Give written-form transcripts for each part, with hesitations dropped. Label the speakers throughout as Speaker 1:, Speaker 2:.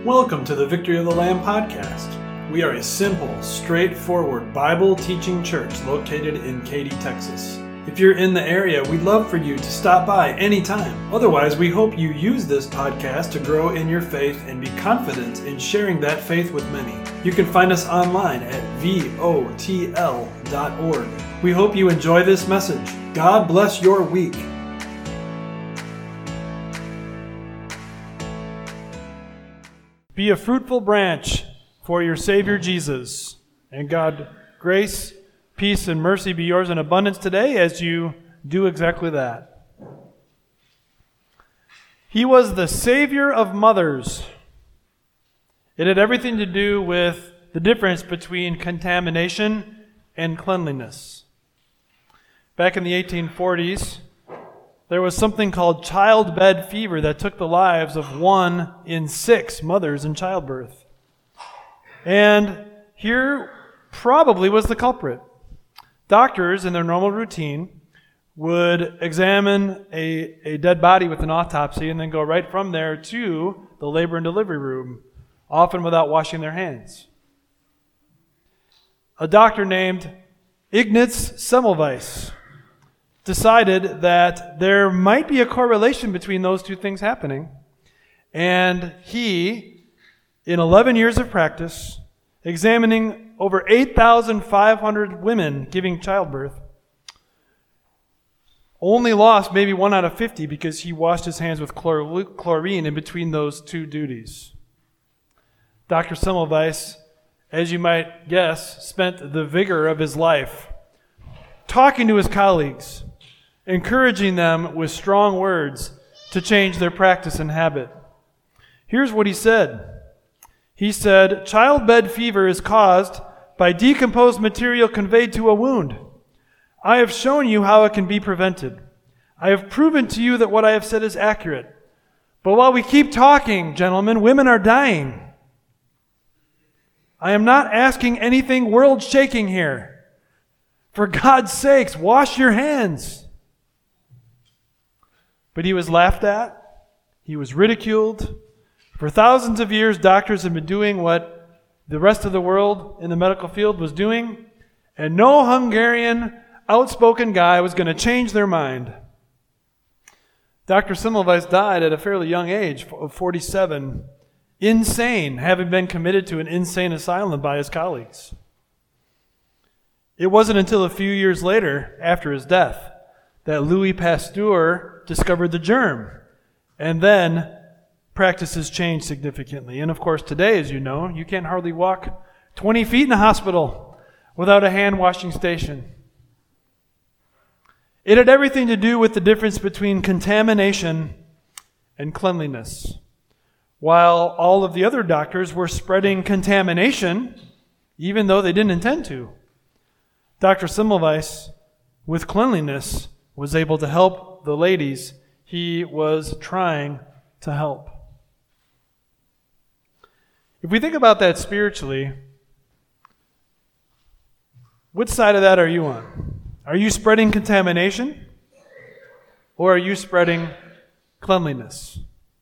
Speaker 1: Welcome to the Victory of the Lamb podcast. We are a simple, straightforward Bible teaching church located in Katy, Texas. If you're in the area, we'd love for you to stop by anytime. Otherwise, we hope you use this podcast to grow in your faith and be confident in sharing that faith with many. You can find us online at votl.org. We hope you enjoy this message. God bless your week. Be a fruitful branch for your Savior Jesus. And God, grace, peace, and mercy be yours in abundance today as you do exactly that. He was the Savior of mothers. It had everything to do with the difference between contamination and cleanliness. Back in the 1840s, there was something called childbed fever that took the lives of 1 in 6 mothers in childbirth. And here probably was the culprit. Doctors, in their normal routine, would examine a dead body with an autopsy and then go right from there to the labor and delivery room, often without washing their hands. A doctor named Ignaz Semmelweis decided that there might be a correlation between those two things happening, and he, in 11 years of practice, examining over 8,500 women giving childbirth, only lost maybe 1 out of 50 because he washed his hands with chlorine in between those two duties. Dr. Semmelweis, as you might guess, spent the vigor of his life talking to his colleagues, encouraging them with strong words to change their practice and habit. Here's what he said. He said, "Childbed fever is caused by decomposed material conveyed to a wound. I have shown you how it can be prevented. I have proven to you that what I have said is accurate. But while we keep talking, gentlemen, women are dying. I am not asking anything world-shaking here. For God's sakes, wash your hands." But he was laughed at. He was ridiculed. For thousands of years, doctors have been doing what the rest of the world in the medical field was doing, and no Hungarian, outspoken guy was going to change their mind. Dr. Semmelweis died at a fairly young age of 47, insane, having been committed to an insane asylum by his colleagues. It wasn't until a few years later, after his death, that Louis Pasteur discovered the germ, and then practices changed significantly. And of course, today, as you know, you can't hardly walk 20 feet in a hospital without a hand-washing station. It had everything to do with the difference between contamination and cleanliness. While all of the other doctors were spreading contamination, even though they didn't intend to, Dr. Semmelweis, with cleanliness, was able to help the ladies he was trying to help. If we think about that spiritually, which side of that are you on? Are you spreading contamination, or are you spreading cleanliness?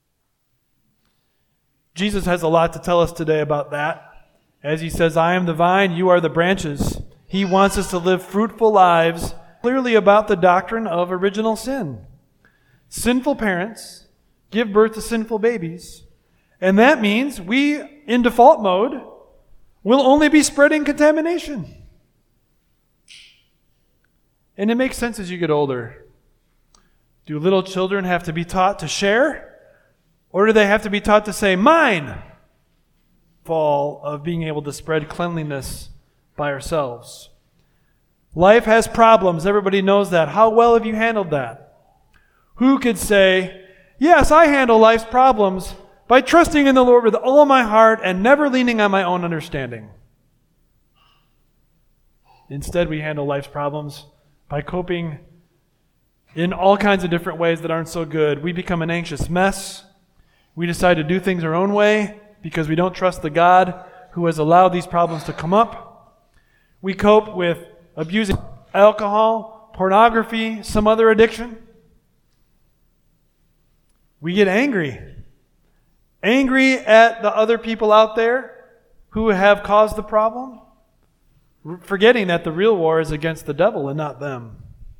Speaker 1: Jesus has a lot to tell us today about that. As he says, "I am the vine, you are the branches." He wants us to live fruitful lives, clearly about the doctrine of original sin. Sinful parents give birth to sinful babies, and that means we, in default mode, will only be spreading contamination. And it makes sense as you get older. Do little children have to be taught to share, or do they have to be taught to say, "Mine"? Fall of being able to spread cleanliness by ourselves. Life has problems. Everybody knows that. How well have you handled that? Who could say, "Yes, I handle life's problems by trusting in the Lord with all my heart and never leaning on my own understanding"? Instead, we handle life's problems by coping in all kinds of different ways that aren't so good. We become an anxious mess. We decide to do things our own way because we don't trust the God who has allowed these problems to come up. We cope with abusing alcohol, pornography, some other addiction. We get angry Angry at the other people out there who have caused the problem, forgetting that the real war is against the devil and not them.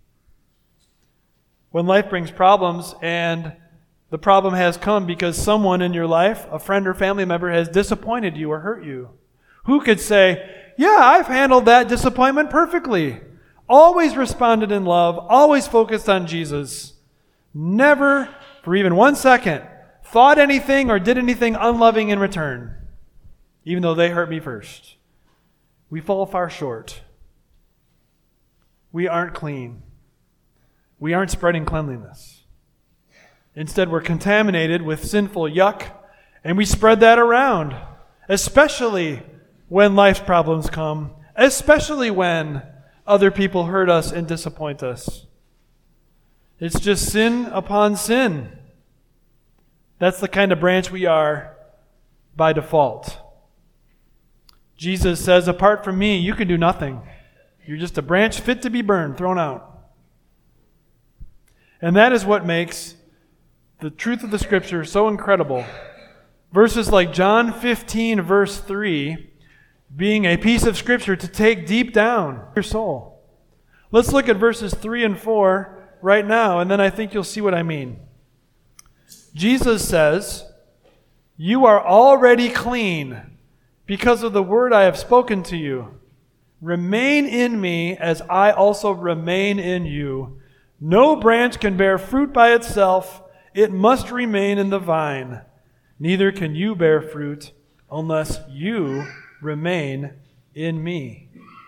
Speaker 1: When life brings problems and the problem has come because someone in your life, a friend or family member, has disappointed you or hurt you, who could say, yeah, I've handled that disappointment perfectly. Always responded in love, always focused on Jesus. Never, for even 1 second, thought anything or did anything unloving in return, even though they hurt me first. We fall far short. We aren't clean. We aren't spreading cleanliness. Instead, we're contaminated with sinful yuck, and we spread that around, especially when life's problems come, especially when other people hurt us and disappoint us. It's just sin upon sin. That's the kind of branch we are by default. Jesus says, apart from me, you can do nothing. You're just a branch fit to be burned, thrown out. And that is what makes the truth of the Scripture so incredible. Verses like John 15, verse 3, being a piece of Scripture to take deep down your soul. Let's look at verses 3 and 4 right now, and then I think you'll see what I mean. Jesus says, you are already clean because of the word I have spoken to you. Remain in me as I also remain in you. No branch can bear fruit by itself. It must remain in the vine. Neither can you bear fruit unless you remain in me.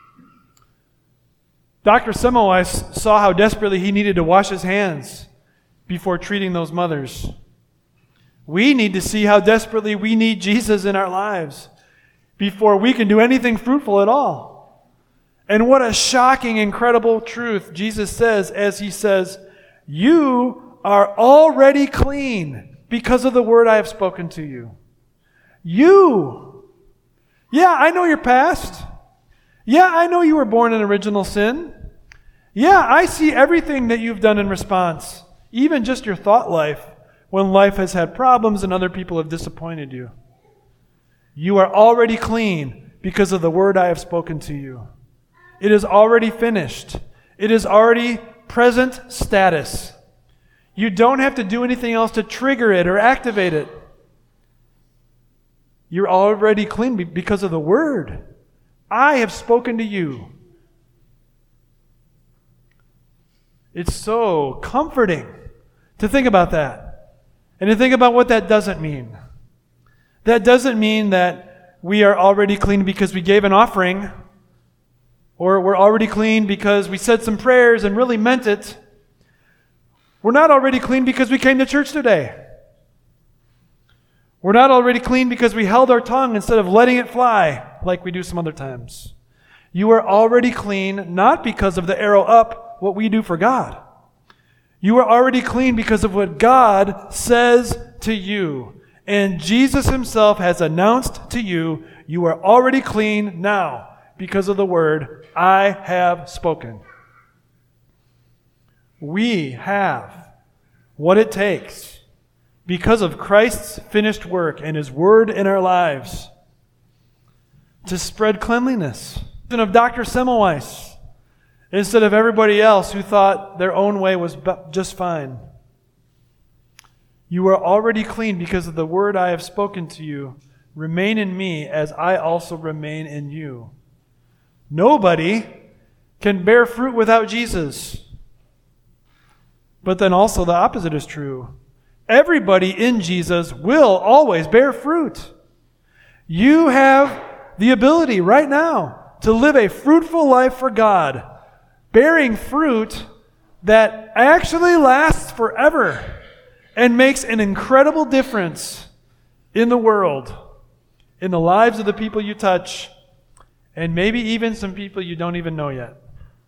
Speaker 1: Dr. Semmelweis saw how desperately he needed to wash his hands before treating those mothers. We need to see how desperately we need Jesus in our lives before we can do anything fruitful at all. And what a shocking, incredible truth Jesus says as he says, you are already clean because of the word I have spoken to you. You. Yeah, I know your past. Yeah, I know you were born in original sin. Yeah, I see everything that you've done in response, even just your thought life, when life has had problems and other people have disappointed you. You are already clean because of the word I have spoken to you. It is already finished. It is already present status. You don't have to do anything else to trigger it or activate it. You're already clean because of the word I have spoken to you. It's so comforting to think about that and to think about what that doesn't mean. That doesn't mean that we are already clean because we gave an offering, or we're already clean because we said some prayers and really meant it. We're not already clean because we came to church today. We're not already clean because we held our tongue instead of letting it fly like we do some other times. You are already clean not because of the arrow up, what we do for God. You are already clean because of what God says to you. And Jesus himself has announced to you, you are already clean now because of the word I have spoken. We have what it takes because of Christ's finished work and his word in our lives to spread cleanliness. And of Dr. Semmelweis, instead of everybody else who thought their own way was just fine. You are already clean because of the word I have spoken to you. Remain in me as I also remain in you. Nobody can bear fruit without Jesus. But then also the opposite is true. Everybody in Jesus will always bear fruit. You have the ability right now to live a fruitful life for God, bearing fruit that actually lasts forever and makes an incredible difference in the world, in the lives of the people you touch, and maybe even some people you don't even know yet.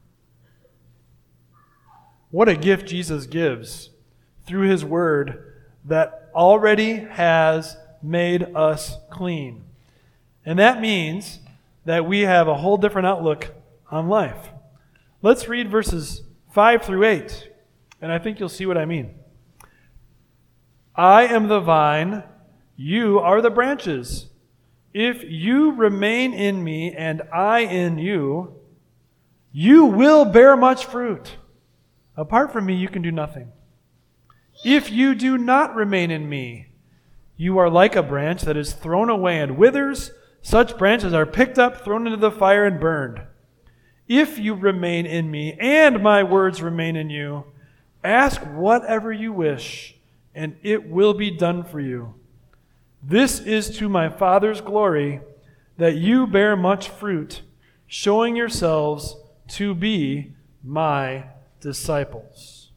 Speaker 1: What a gift Jesus gives through his word that already has made us clean. And that means that we have a whole different outlook on life. Let's read verses 5 through 8, and I think you'll see what I mean. I am the vine, You are the branches. If you remain in me and I in you, you will bear much fruit. Apart from me, you can do nothing. If you do not remain in me, you are like a branch that is thrown away and withers. Such branches are picked up, thrown into the fire, and burned. If you remain in me and my words remain in you, ask whatever you wish, and it will be done for you. This is to my Father's glory, that you bear much fruit, showing yourselves to be my disciples.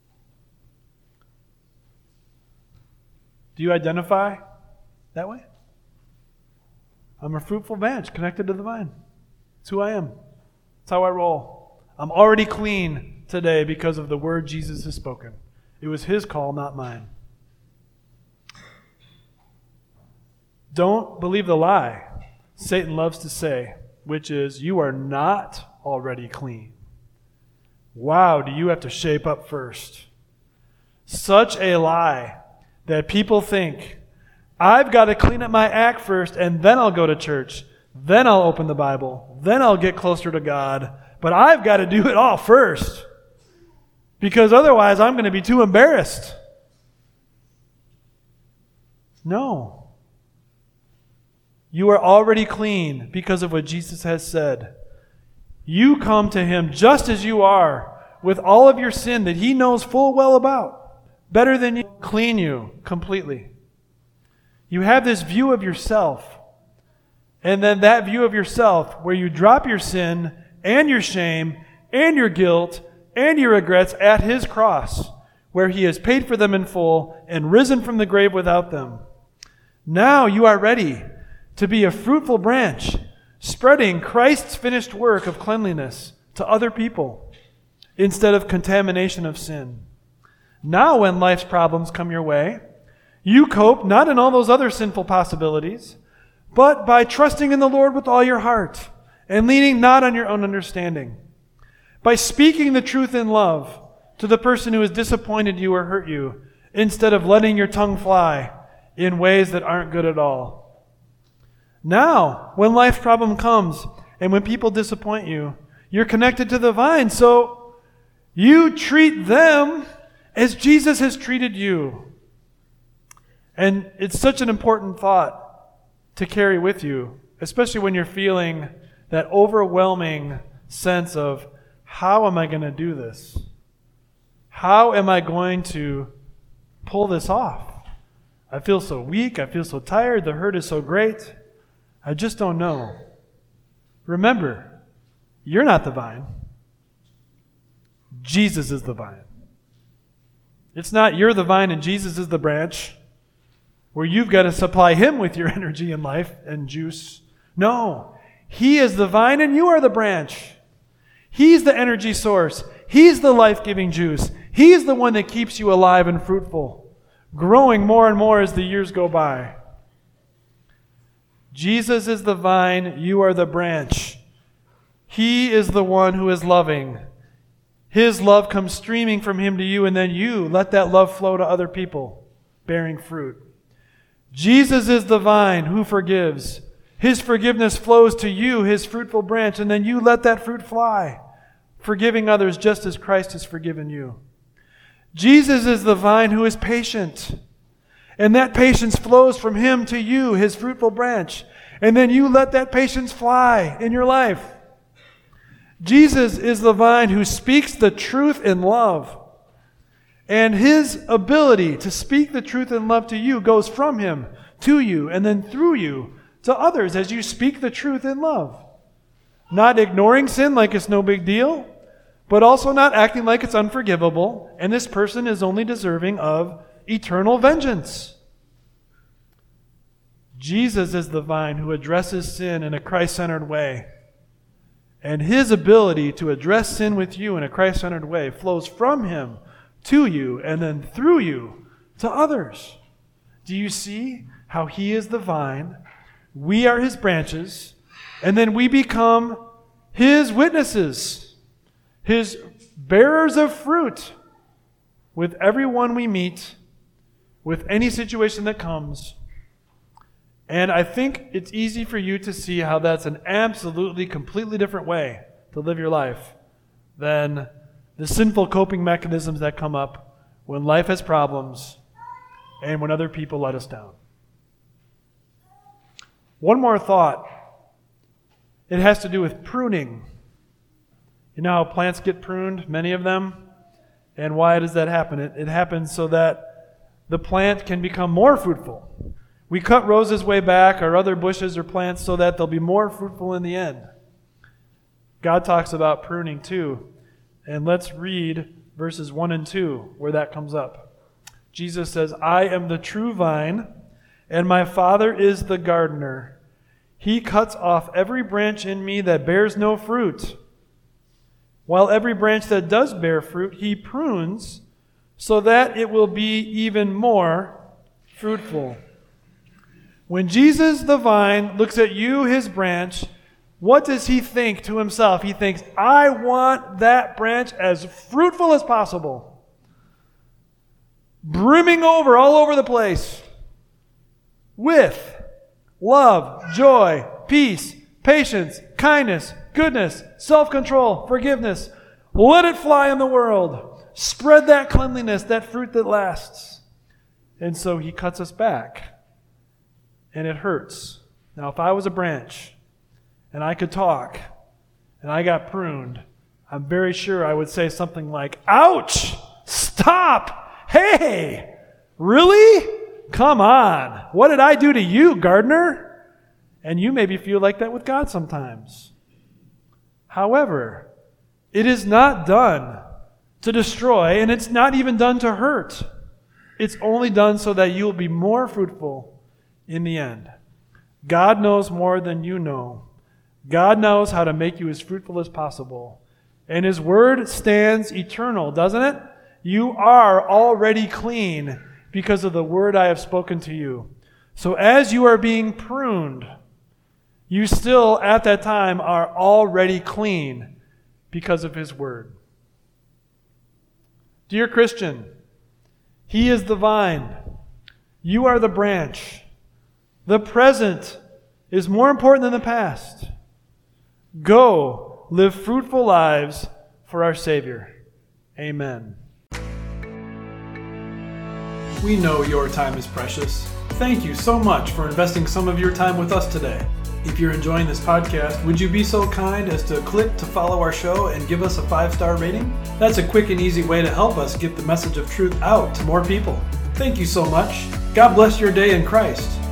Speaker 1: Do you identify that way? I'm a fruitful branch connected to the vine. It's who I am. It's how I roll. I'm already clean today because of the word Jesus has spoken. It was his call, not mine. Don't believe the lie Satan loves to say, which is, you are not already clean. Wow, do you have to shape up first? Such a lie that people think, I've got to clean up my act first, and then I'll go to church. Then I'll open the Bible. Then I'll get closer to God. But I've got to do it all first, because otherwise I'm going to be too embarrassed. No. You are already clean because of what Jesus has said. You come to him just as you are, with all of your sin that he knows full well about, better than you, clean you completely. You have this view of yourself, and then that view of yourself where you drop your sin and your shame and your guilt and your regrets at his cross, where he has paid for them in full and risen from the grave without them. Now you are ready to be a fruitful branch, spreading Christ's finished work of cleanliness to other people instead of contamination of sin. Now when life's problems come your way, you cope not in all those other sinful possibilities, but by trusting in the Lord with all your heart and leaning not on your own understanding. By speaking the truth in love to the person who has disappointed you or hurt you, instead of letting your tongue fly in ways that aren't good at all. Now, when life's problem comes and when people disappoint you, you're connected to the vine, so you treat them as Jesus has treated you. And it's such an important thought to carry with you, especially when you're feeling that overwhelming sense of, how am I going to do this? How am I going to pull this off? I feel so weak. I feel so tired. The hurt is so great. I just don't know. Remember, you're not the vine. Jesus is the vine. It's not you're the vine and Jesus is the branch, where you've got to supply him with your energy and life and juice. No, he is the vine and you are the branch. He's the energy source. He's the life-giving juice. He's the one that keeps you alive and fruitful, growing more and more as the years go by. Jesus is the vine, you are the branch. He is the one who is loving. His love comes streaming from him to you, and then you let that love flow to other people, bearing fruit. Jesus is the vine who forgives. His forgiveness flows to you, his fruitful branch, and then you let that fruit fly, forgiving others just as Christ has forgiven you. Jesus is the vine who is patient. And that patience flows from him to you, his fruitful branch. And then you let that patience fly in your life. Jesus is the vine who speaks the truth in love. And his ability to speak the truth in love to you goes from him to you and then through you to others as you speak the truth in love. Not ignoring sin like it's no big deal, but also not acting like it's unforgivable and this person is only deserving of eternal vengeance. Jesus is the vine who addresses sin in a Christ-centered way. And his ability to address sin with you in a Christ-centered way flows from him to you and then through you to others. Do you see how he is the vine, we are his branches, and then we become his witnesses, his bearers of fruit with everyone we meet, with any situation that comes, And I think it's easy for you to see how that's an absolutely, completely different way to live your life than the sinful coping mechanisms that come up when life has problems and when other people let us down. One more thought. It has to do with pruning. You know how plants get pruned, many of them? And why does that happen? It happens so that the plant can become more fruitful. We cut roses way back or other bushes or plants so that they'll be more fruitful in the end. God talks about pruning too. And let's read verses 1 and 2 where that comes up. Jesus says, I am the true vine, and my Father is the gardener. He cuts off every branch in me that bears no fruit, while every branch that does bear fruit, he prunes so that it will be even more fruitful. When Jesus, the vine, looks at you, his branch, what does he think to himself? He thinks, I want that branch as fruitful as possible, brimming over all over the place with love, joy, peace, patience, kindness, goodness, self-control, forgiveness. Let it fly in the world. Spread that cleanliness, that fruit that lasts. And so he cuts us back. And it hurts. Now, if I was a branch and I could talk and I got pruned, I'm very sure I would say something like, ouch! Stop! Hey! Really? Come on. What did I do to you, gardener? And you maybe feel like that with God sometimes. However, it is not done to destroy, and it's not even done to hurt. It's only done so that you will be more fruitful in the end. God knows more than you know. God knows how to make you as fruitful as possible. And his word stands eternal, doesn't it? You are already clean because of the word I have spoken to you. So as you are being pruned, you still at that time are already clean because of his word. Dear Christian, he is the vine. You are the branch. The present is more important than the past. Go live fruitful lives for our Savior. Amen. We know your time is precious. Thank you so much for investing some of your time with us today. If you're enjoying this podcast, would you be so kind as to click to follow our show and give us a 5-star rating? That's a quick and easy way to help us get the message of truth out to more people. Thank you so much. God bless your day in Christ.